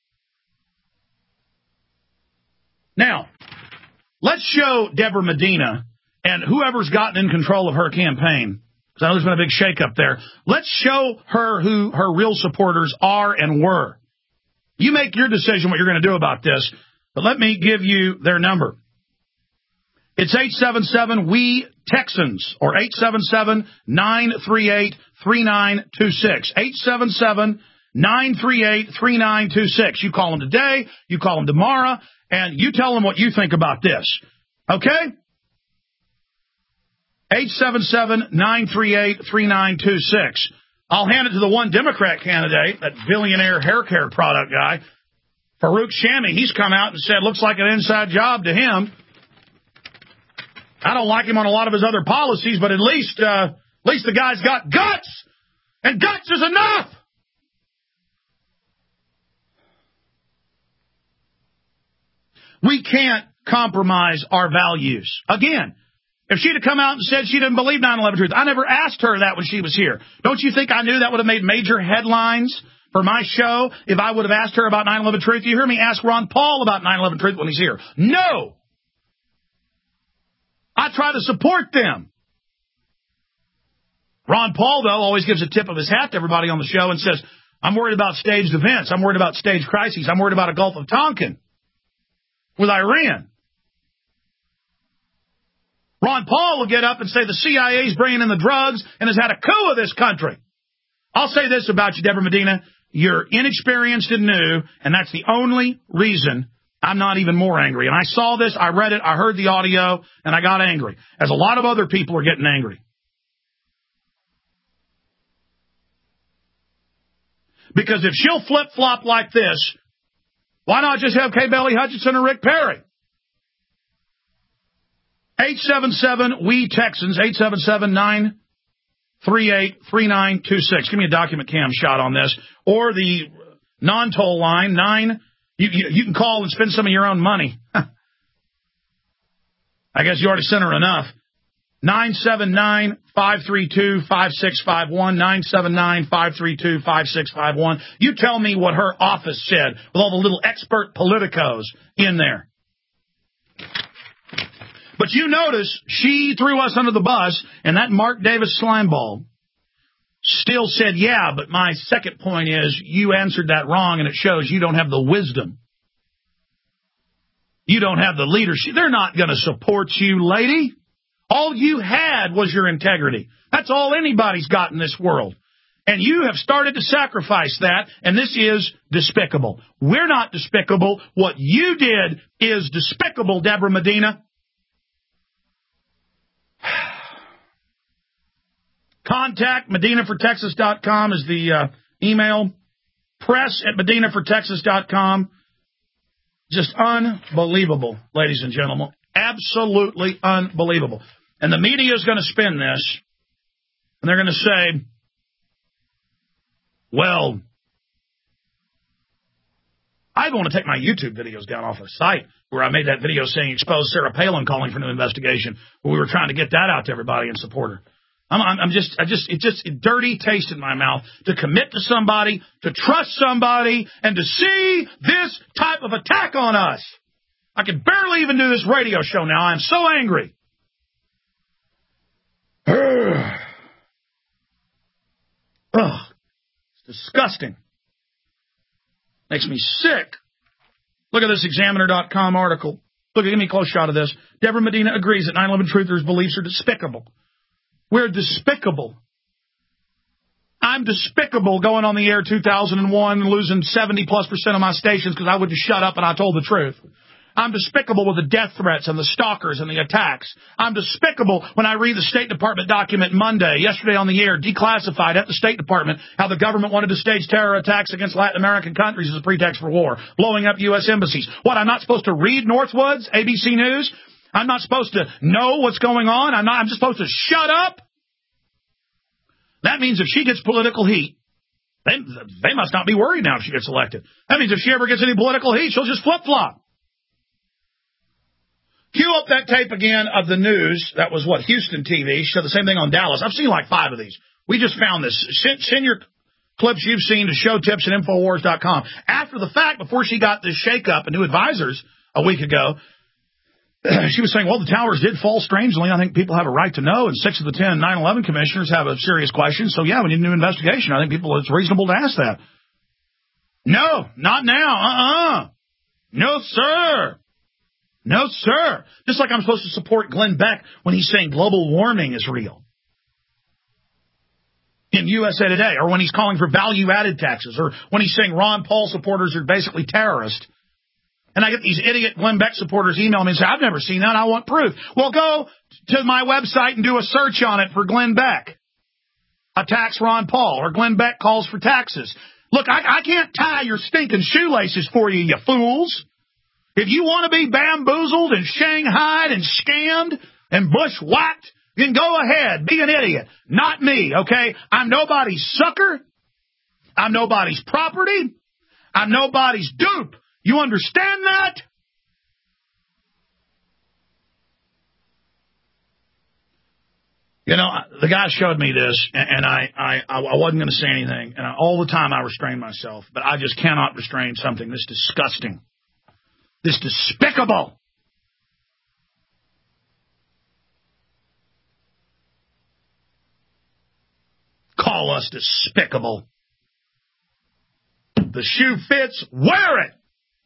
Now, let's show Deborah Medina and whoever's gotten in control of her campaign, because I know there's been a big shakeup there. Let's show her who her real supporters are and were. You make your decision what you're going to do about this, but let me give you their number. It's eight seven seven, W E, Texans, or eight seven seven, nine three eight, three nine two six. eight seven seven, nine three eight, three nine two six. You call them today, you call them tomorrow, and you tell them what you think about this. Okay? eight seven seven, nine three eight, three nine two six. I'll hand it to the one Democrat candidate, that billionaire hair care product guy, Farouk Shami. He's come out and said, looks like an inside job to him. I don't like him on a lot of his other policies, but at least, uh, at least the guy's got guts, and guts is enough. We can't compromise our values. Again, if she'd have come out and said she didn't believe nine eleven truth, I never asked her that when she was here. Don't you think I knew that would have made major headlines for my show if I would have asked her about nine eleven truth? You hear me ask Ron Paul about nine eleven truth when he's here. No. I try to support them. Ron Paul, though, always gives a tip of his hat to everybody on the show and says, I'm worried about staged events. I'm worried about staged crises. I'm worried about a Gulf of Tonkin with Iran. Ron Paul will get up and say the C I A's bringing in the drugs and has had a coup of this country. I'll say this about you, Deborah Medina. You're inexperienced and new, and that's the only reason I'm not even more angry. And I saw this, I read it, I heard the audio, and I got angry, as a lot of other people are getting angry. Because if she'll flip-flop like this, why not just have Kay Bailey Hutchinson or Rick Perry? eight seven seven, W E, Texans, eight seven seven, nine three eight, three nine two six. Give me a document cam shot on this. Or the non-toll line, nine... You, you, you can call and spend some of your own money. I guess you already sent her enough. nine seven nine, five three two, five six five one, nine seven nine, five three two, five six five one. You tell me what her office said with all the little expert politicos in there. But you notice she threw us under the bus, and that Mark Davis slimeball still said, yeah, but my second point is you answered that wrong, and it shows you don't have the wisdom. You don't have the leadership. They're not going to support you, lady. All you had was your integrity. That's all anybody's got in this world. And you have started to sacrifice that, and this is despicable. We're not despicable. What you did is despicable, Deborah Medina. Contact Medina for Texas dot com is the uh, email. Press at Medina for Texas dot com. Just unbelievable, ladies and gentlemen. Absolutely unbelievable. And the media is going to spin this, and they're going to say, well, I want to take my YouTube videos down off the site where I made that video saying expose Sarah Palin calling for an investigation, where we were trying to get that out to everybody and support her. I'm, I'm just, I just, it's just a dirty taste in my mouth to commit to somebody, to trust somebody, and to see this type of attack on us. I can barely even do this radio show now. I'm so angry. Ugh. Ugh. It's disgusting. Makes me sick. Look at this Examiner dot com article. Look, give me a close shot of this. Deborah Medina agrees that nine eleven truthers' beliefs are despicable. We're despicable. I'm despicable going on the air two thousand one and losing seventy plus percent of my stations because I wouldn't shut up and I told the truth. I'm despicable with the death threats and the stalkers and the attacks. I'm despicable when I read the State Department document Monday, yesterday on the air, declassified at the State Department, how the government wanted to stage terror attacks against Latin American countries as a pretext for war, blowing up U S embassies. What, I'm not supposed to read Northwoods, A B C News? I'm not supposed to know what's going on? I'm not, I'm just supposed to shut up? That means if she gets political heat, they, they must not be worried now if she gets elected. That means if she ever gets any political heat, she'll just flip-flop. Cue up that tape again of the news. That was what, Houston T V. Showed the same thing on Dallas. I've seen like five of these. We just found this. Send, send your clips you've seen to showtips at Infowars dot com. After the fact, before she got this shakeup and new advisors a week ago, she was saying, well, the towers did fall strangely. I think people have a right to know, and six of the ten nine eleven commissioners have a serious question. So, yeah, we need a new investigation. I think people, it's reasonable to ask that. No, not now. Uh-uh. No, sir. No, sir. Just like I'm supposed to support Glenn Beck when he's saying global warming is real in U S A Today, or when he's calling for value-added taxes, or when he's saying Ron Paul supporters are basically terrorists. And I get these idiot Glenn Beck supporters email me and say, I've never seen that. I want proof. Well, go to my website and do a search on it for Glenn Beck. Attacks Ron Paul, or Glenn Beck calls for taxes. Look, I, I can't tie your stinking shoelaces for you, you fools. If you want to be bamboozled and shanghaied and scammed and bushwhacked, then go ahead. Be an idiot. Not me, okay? I'm nobody's sucker. I'm nobody's property. I'm nobody's dupe. You understand that? You know, the guy showed me this, and I, I, I wasn't going to say anything. And all the time I restrained myself, but I just cannot restrain something this disgusting, this despicable. Call us despicable. The shoe fits, wear it.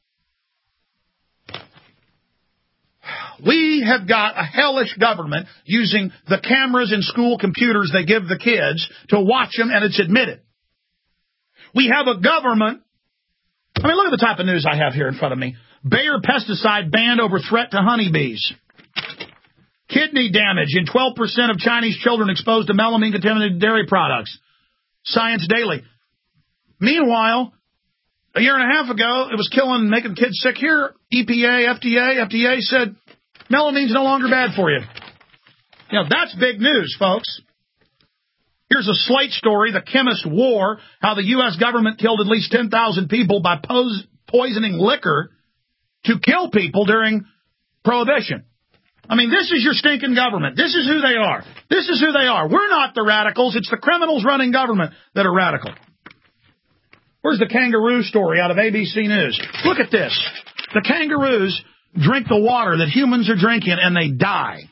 We have got a hellish government using the cameras in school computers they give the kids to watch them, and it's admitted. We have a government. I mean, look at the type of news I have here in front of me. Bayer pesticide banned over threat to honeybees. Kidney damage in twelve percent of Chinese children exposed to melamine-contaminated dairy products. Science Daily. Meanwhile, a year and a half ago, it was killing, making kids sick here. E P A, F D A, F D A said melamine's no longer bad for you. You know, that's big news, folks. Here's a Slate story, The Chemist War, how the U S government killed at least ten thousand people by pos- poisoning liquor to kill people during Prohibition. I mean, this is your stinking government. This is who they are. This is who they are. We're not the radicals. It's the criminals running government that are radical. Where's the kangaroo story out of A B C News? Look at this. The kangaroos drink the water that humans are drinking, and they die.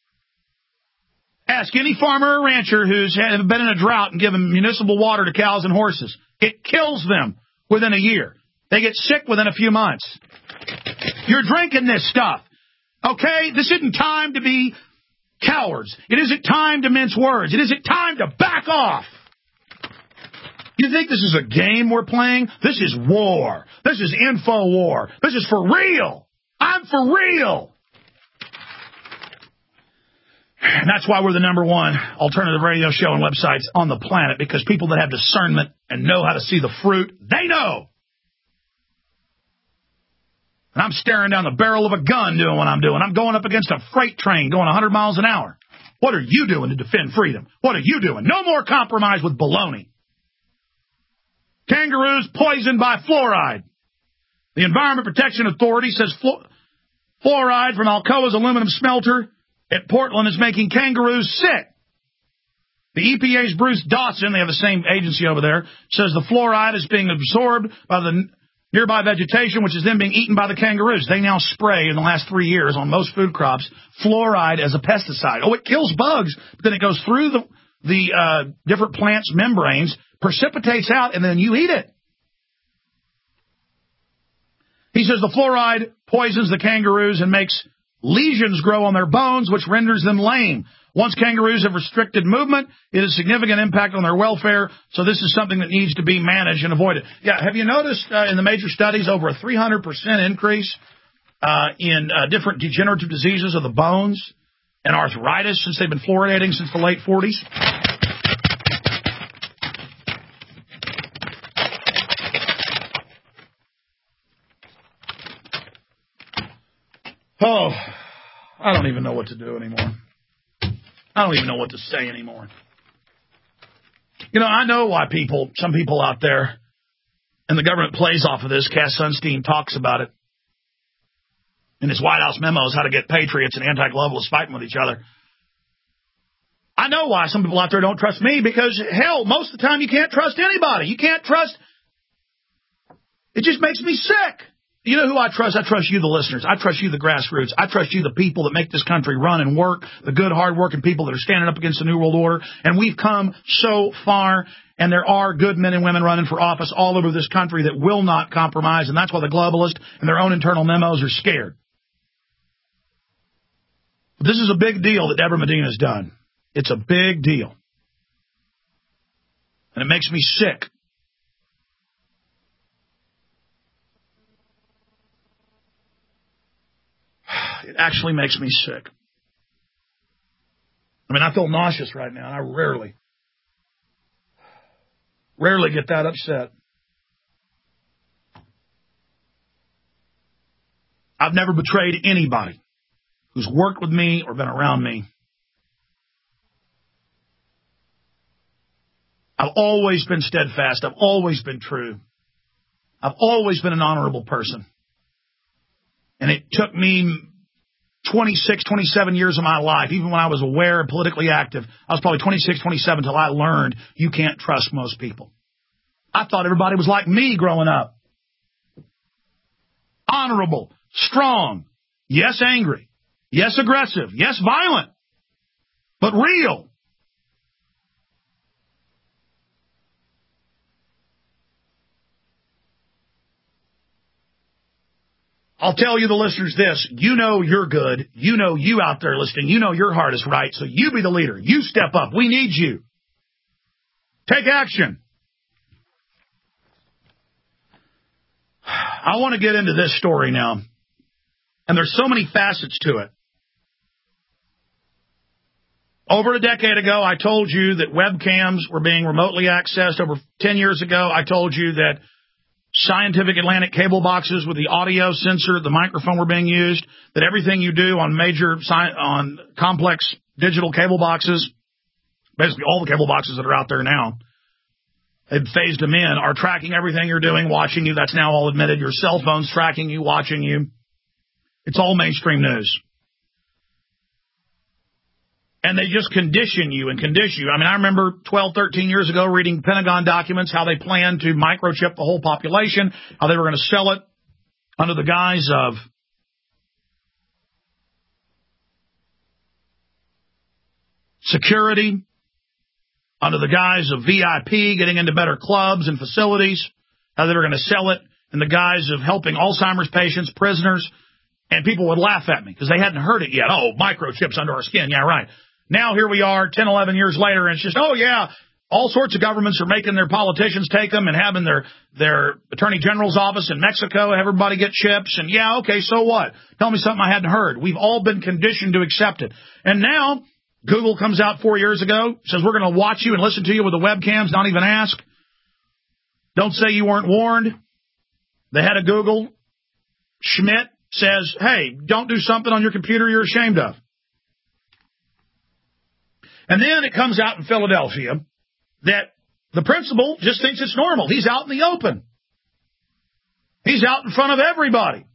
Ask any farmer or rancher who's been in a drought and given municipal water to cows and horses. It kills them within a year. They get sick within a few months. You're drinking this stuff. Okay? This isn't time to be cowards. It isn't time to mince words. It isn't time to back off. You think this is a game we're playing? This is war. This is info war. This is for real. I'm for real. And that's why we're the number one alternative radio show and websites on the planet, because people that have discernment and know how to see the fruit, they know. And I'm staring down the barrel of a gun doing what I'm doing. I'm going up against a freight train going one hundred miles an hour. What are you doing to defend freedom? What are you doing? No more compromise with baloney. Kangaroos poisoned by fluoride. The Environment Protection Authority says flu- fluoride from Alcoa's aluminum smelter at Portland is making kangaroos sick. The E P A's Bruce Dawson, they have the same agency over there, says the fluoride is being absorbed by the nearby vegetation, which is then being eaten by the kangaroos. They now spray, in the last three years, on most food crops, fluoride as a pesticide. Oh, it kills bugs, but then it goes through the, the uh, different plants' membranes, precipitates out, and then you eat it. He says the fluoride poisons the kangaroos and makes lesions grow on their bones, which renders them lame. Once kangaroos have restricted movement, it has significant impact on their welfare, so this is something that needs to be managed and avoided. Yeah, have you noticed uh, in the major studies over a three hundred percent increase uh, in uh, different degenerative diseases of the bones and arthritis since they've been fluoridating since the late forties? Oh, I don't even know what to do anymore. I don't even know what to say anymore. You know, I know why people, some people out there, and the government plays off of this. Cass Sunstein talks about it in his White House memos, how to get patriots and anti-globalists fighting with each other. I know why some people out there don't trust me, because, hell, most of the time you can't trust anybody. You can't trust. It just makes me sick. You know who I trust? I trust you, the listeners. I trust you, the grassroots. I trust you, the people that make this country run and work, the good, hard-working people that are standing up against the New World Order. And we've come so far, and there are good men and women running for office all over this country that will not compromise, and that's why the globalists and their own internal memos are scared. This is a big deal that Deborah Medina has done. It's a big deal. And it makes me sick. It actually makes me sick. I mean, I feel nauseous right now, and I rarely, rarely get that upset. I've never betrayed anybody who's worked with me or been around me. I've always been steadfast. I've always been true. I've always been an honorable person. And it took me twenty-six, twenty-seven years of my life, even when I was aware and politically active. I was probably twenty-six, twenty-seven until I learned you can't trust most people. I thought everybody was like me growing up. Honorable, strong, yes, angry, yes, aggressive, yes, violent, but real. I'll tell you, the listeners, this. You know you're good. You know you out there listening. You know your heart is right. So you be the leader. You step up. We need you. Take action. I want to get into this story now. And there's so many facets to it. Over a decade ago, I told you that webcams were being remotely accessed. Over ten years ago, I told you that Scientific Atlantic cable boxes with the audio sensor, the microphone were being used, that everything you do on major, on complex digital cable boxes, basically all the cable boxes that are out there now, they've phased them in, are tracking everything you're doing, watching you. That's now all admitted. Your cell phone's tracking you, watching you. It's all mainstream news. And they just condition you and condition you. I mean, I remember twelve, thirteen years ago reading Pentagon documents, how they planned to microchip the whole population, how they were going to sell it under the guise of security, under the guise of V I P, getting into better clubs and facilities, how they were going to sell it in the guise of helping Alzheimer's patients, prisoners, and people would laugh at me because they hadn't heard it yet. Oh, microchips under our skin. Yeah, right. Now here we are ten, eleven years later, and it's just, oh, yeah, all sorts of governments are making their politicians take them and having their, their attorney general's office in Mexico, everybody get chips. And, yeah, okay, so what? Tell me something I hadn't heard. We've all been conditioned to accept it. And now Google comes out four years ago, says we're going to watch you and listen to you with the webcams, not even ask. Don't say you weren't warned. The head of Google, Schmidt, says, hey, don't do something on your computer you're ashamed of. And then it comes out in Philadelphia that the principal just thinks it's normal. He's out in the open. He's out in front of everybody,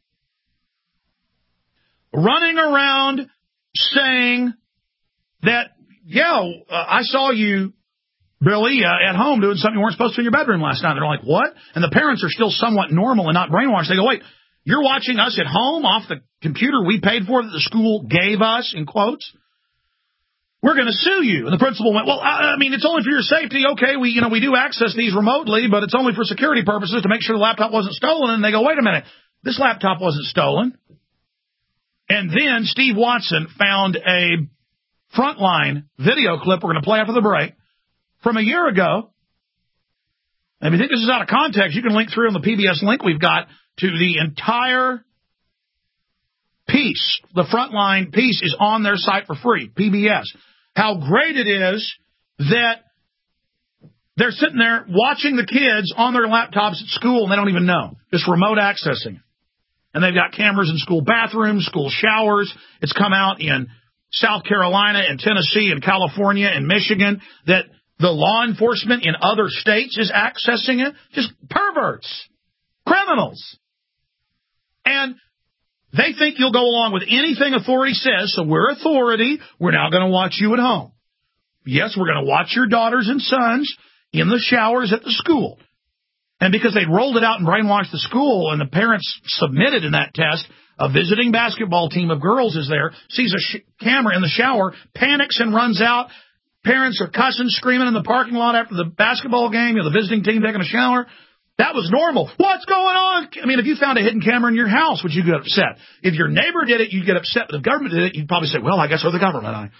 running around saying that, yeah, uh, I saw you, Billy, uh, at home doing something you weren't supposed to in your bedroom last night. They're like, what? And the parents are still somewhat normal and not brainwashed. They go, wait, you're watching us at home off the computer we paid for that the school gave us, in quotes? We're going to sue you. And the principal went, well, I, I mean, it's only for your safety. Okay, we, you know, we do access these remotely, but it's only for security purposes to make sure the laptop wasn't stolen. And they go, wait a minute, this laptop wasn't stolen. And then Steve Watson found a Frontline video clip we're going to play after the break from a year ago. And if you think this is out of context, you can link through on the P B S link we've got to the entire piece. The Frontline piece is on their site for free, P B S. How great it is that they're sitting there watching the kids on their laptops at school and they don't even know. Just remote accessing. And they've got cameras in school bathrooms, school showers. It's come out in South Carolina and Tennessee and California and Michigan that the law enforcement in other states is accessing it. Just perverts, criminals. And they think you'll go along with anything authority says, so we're authority. We're now going to watch you at home. yes, we're going to watch your daughters and sons in the showers at the school. And because they rolled it out and brainwashed the school, and the parents submitted in that test, a visiting basketball team of girls is there, sees a sh- camera in the shower, panics and runs out. Parents are cussing, screaming in the parking lot after the basketball game, you know, the visiting team taking a shower. That was normal. What's going on? I mean, if you found a hidden camera in your house, would you get upset? If your neighbor did it, you'd get upset. But if the government did it, you'd probably say, well, I guess we're the government. I.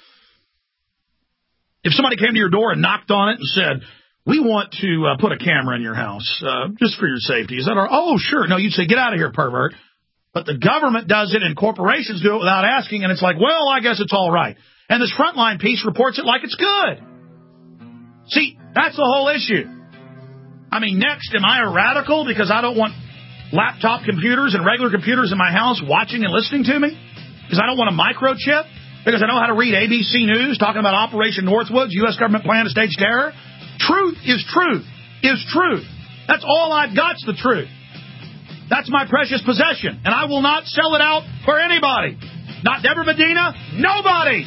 If somebody came to your door and knocked on it and said, we want to uh, put a camera in your house uh, just for your safety, is that our, oh, sure. No, you'd say, get out of here, pervert. But the government does it and corporations do it without asking, and it's like, well, I guess it's all right. And this Frontline piece reports it like it's good. See, that's the whole issue. I mean, next, am I a radical because I don't want laptop computers and regular computers in my house watching and listening to me? Because I don't want a microchip? Because I know how to read A B C News talking about Operation Northwoods, U S government plan to stage terror? Truth is truth, is truth. That's all I've got's the truth. That's my precious possession, and I will not sell it out for anybody. Not Deborah Medina, nobody.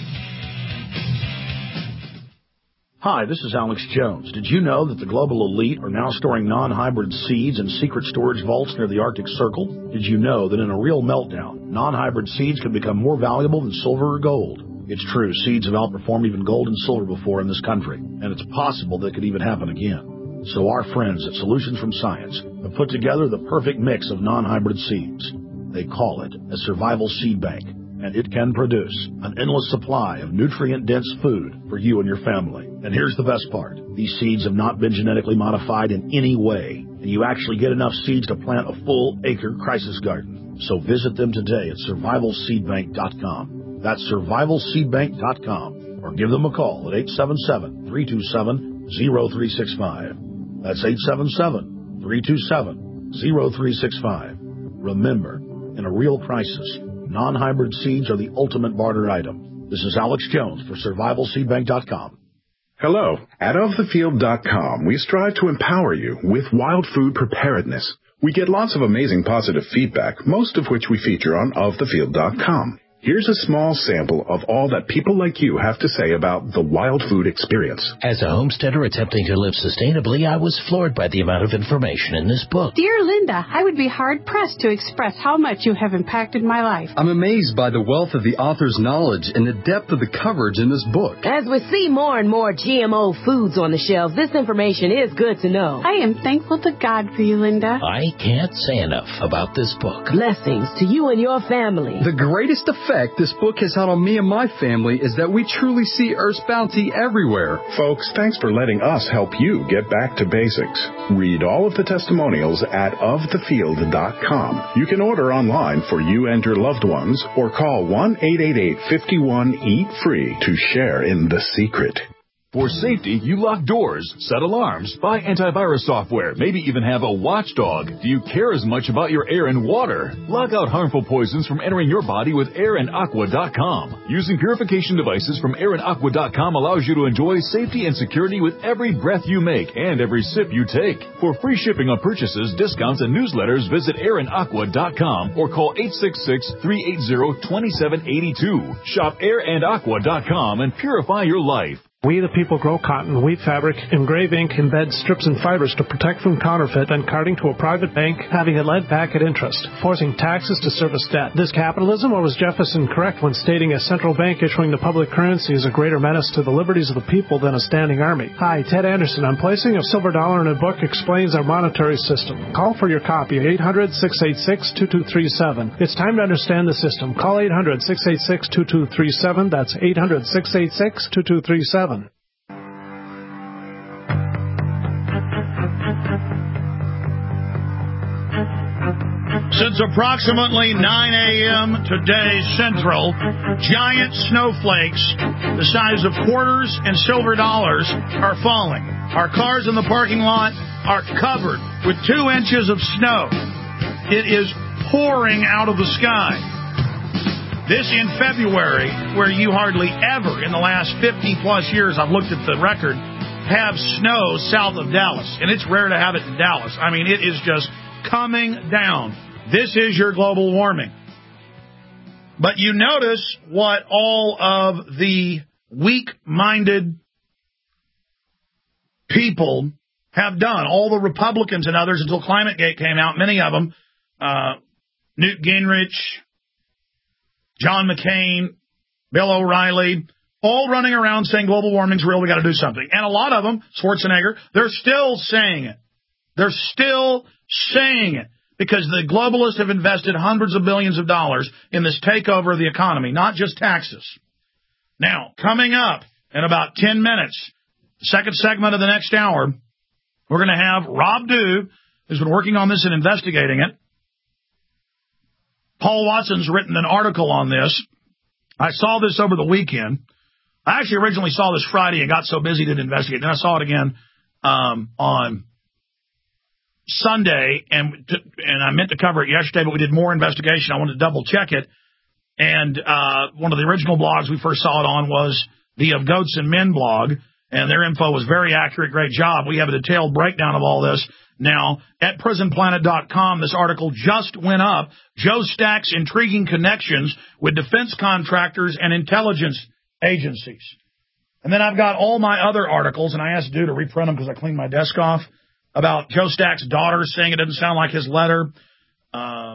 Hi, this is Alex Jones. Did you know that the global elite are now storing non-hybrid seeds in secret storage vaults near the Arctic Circle? Did you know that in a real meltdown, non-hybrid seeds can become more valuable than silver or gold? It's true, seeds have outperformed even gold and silver before in this country, and it's possible that could even happen again. So our friends at Solutions from Science have put together the perfect mix of non-hybrid seeds. They call it a survival seed bank, and it can produce an endless supply of nutrient-dense food for you and your family. And here's the best part. These seeds have not been genetically modified in any way, and you actually get enough seeds to plant a full-acre crisis garden. So visit them today at survival seed bank dot com. That's survival seed bank dot com, or give them a call at eight seven seven, three two seven, zero three six five. That's eight seven seven, three two seven, zero three six five. Remember, in a real crisis, non-hybrid seeds are the ultimate barter item. This is Alex Jones for survival seed bank dot com. Hello. At of the field dot com, we strive to empower you with wild food preparedness. We get lots of amazing positive feedback, most of which we feature on of the field dot com. Here's a small sample of all that people like you have to say about the wild food experience. As a homesteader attempting to live sustainably, I was floored by the amount of information in this book. Dear Linda, I would be hard-pressed to express how much you have impacted my life. I'm amazed by the wealth of the author's knowledge and the depth of the coverage in this book. As we see more and more G M O foods on the shelves, this information is good to know. I am thankful to God for you, Linda. I can't say enough about this book. Blessings to you and your family. The greatest effect this book has had on me and my family is that we truly see Earth's bounty everywhere. Folks, thanks for letting us help you get back to basics. Read all of the testimonials at of the field dot com. You can order online for you and your loved ones, or call one eight eight eight, five one, eat free to share in the secret. For safety, you lock doors, set alarms, buy antivirus software, maybe even have a watchdog. Do you care as much about your air and water? Lock out harmful poisons from entering your body with air and aqua dot com. Using purification devices from air and aqua dot com allows you to enjoy safety and security with every breath you make and every sip you take. For free shipping on purchases, discounts, and newsletters, visit air and aqua dot com or call eight six six, three eight zero, two seven eight two. Shop air and aqua dot com and purify your life. We the people grow cotton, weave fabric, engrave ink, embed strips and fibers to protect from counterfeit and carting to a private bank, having it led back at interest, forcing taxes to service debt. This capitalism, or was Jefferson correct when stating a central bank issuing the public currency is a greater menace to the liberties of the people than a standing army? Hi, Ted Anderson. I'm placing a silver dollar in a book explains our monetary system. Call for your copy at eight hundred, six eight six, two two three seven. It's time to understand the system. Call eight hundred, six eight six, two two three seven. That's eight hundred, six eight six, two two three seven. Since approximately nine a.m. today Central, giant snowflakes the size of quarters and silver dollars are falling. Our cars in the parking lot are covered with two inches of snow. It is pouring out of the sky. This in February, where you hardly ever in the last fifty plus years, I've looked at the record, have snow south of Dallas. And it's rare to have it in Dallas. I mean, it is just coming down. This is your global warming. But you notice what all of the weak-minded people have done. All the Republicans and others until ClimateGate came out, many of them, uh, Newt Gingrich, John McCain, Bill O'Reilly, all running around saying global warming's real, we got to do something. And a lot of them, Schwarzenegger, they're still saying it. They're still saying it because the globalists have invested hundreds of billions of dollars in this takeover of the economy, not just taxes. Now, coming up in about ten minutes, the second segment of the next hour, we're going to have Rob Dew, who's been working on this and investigating it. Paul Watson's written an article on this. I saw this over the weekend. I actually originally saw this Friday and got so busy didn't investigate. Then I saw it again um, on Sunday, and t- and I meant to cover it yesterday, but we did more investigation. I wanted to double check it. And uh, one of the original blogs we first saw it on was the Of Goats and Men blog, and their info was very accurate. Great job. We have a detailed breakdown of all this. Now, at prison planet dot com, this article just went up. Joe Stack's intriguing connections with defense contractors and intelligence agencies. And then I've got all my other articles, and I asked Dew to reprint them because I cleaned my desk off, about Joe Stack's daughter saying it doesn't sound like his letter. Uh,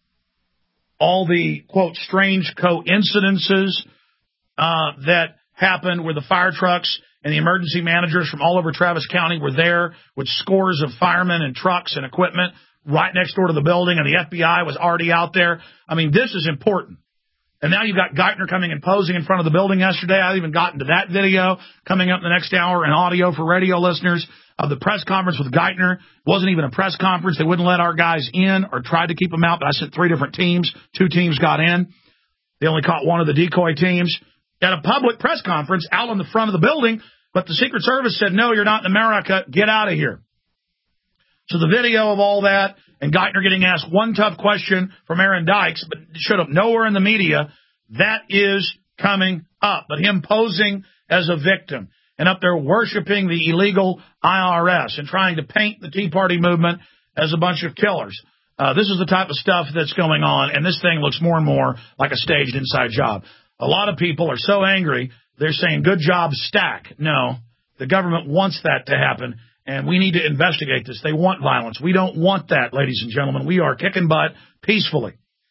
all the, quote, strange coincidences uh, that happened where the fire trucks and the emergency managers from all over Travis County were there with scores of firemen and trucks and equipment right next door to the building, and the F B I was already out there. I mean, this is important. And now you've got Geithner coming and posing in front of the building yesterday. I haven't even gotten to that video coming up in the next hour, and audio for radio listeners of the press conference with Geithner. It wasn't even a press conference. They wouldn't let our guys in or tried to keep them out, but I sent three different teams. Two teams got in. They only caught one of the decoy teams at a public press conference out on the front of the building, but the Secret Service said, no, you're not in America. Get out of here. So the video of all that, and Geithner getting asked one tough question from Aaron Dykes, but showed up nowhere in the media, that is coming up. But him posing as a victim and up there worshiping the illegal I R S and trying to paint the Tea Party movement as a bunch of killers. Uh, this is the type of stuff that's going on, and this thing looks more and more like a staged inside job. A lot of people are so angry, they're saying, good job, Stack. No, the government wants that to happen, and we need to investigate this. They want violence. We don't want that, ladies and gentlemen. We are kicking butt peacefully.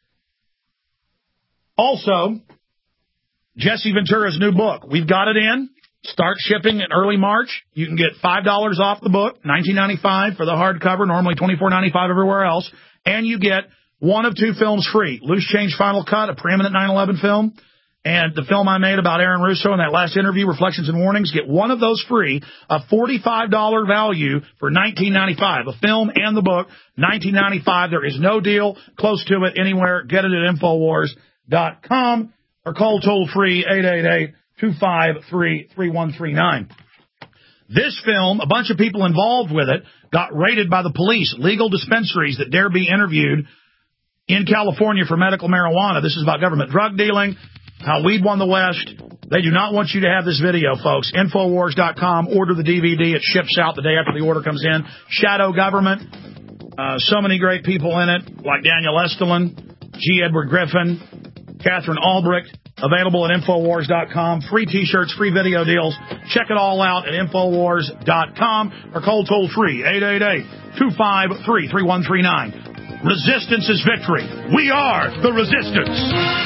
Also, Jesse Ventura's new book. We've got it in. Start shipping in early March. You can get five dollars off the book, nineteen ninety-five dollars for the hardcover, normally twenty-four ninety-five everywhere else. And you get one of two films free. Loose Change Final Cut, a preeminent nine eleven film, and the film I made about Aaron Russo in that last interview, Reflections and Warnings. Get one of those free, a forty-five dollars value for nineteen ninety-five dollars. The film and the book, nineteen ninety-five dollars. There is no deal close to it anywhere. Get it at Infowars dot com or call toll-free eight eight eight, two five three, three one three nine. This film, a bunch of people involved with it, got raided by the police. Legal dispensaries that dare be interviewed in California for medical marijuana. This is about government drug dealing, how weed won the West. They do not want you to have this video, folks. Infowars dot com. Order the D V D. It ships out the day after the order comes in. Shadow Government. Uh, so many great people in it, like Daniel Estulin, G. Edward Griffin, Catherine Albrecht. Available at Infowars dot com. Free T-shirts, free video deals. Check it all out at Infowars dot com or call toll-free eight eight eight, two five three, three one three nine. Resistance is victory. We are the resistance.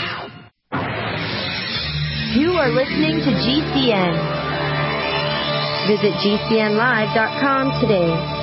You are listening to G C N. Visit G C N live dot com today.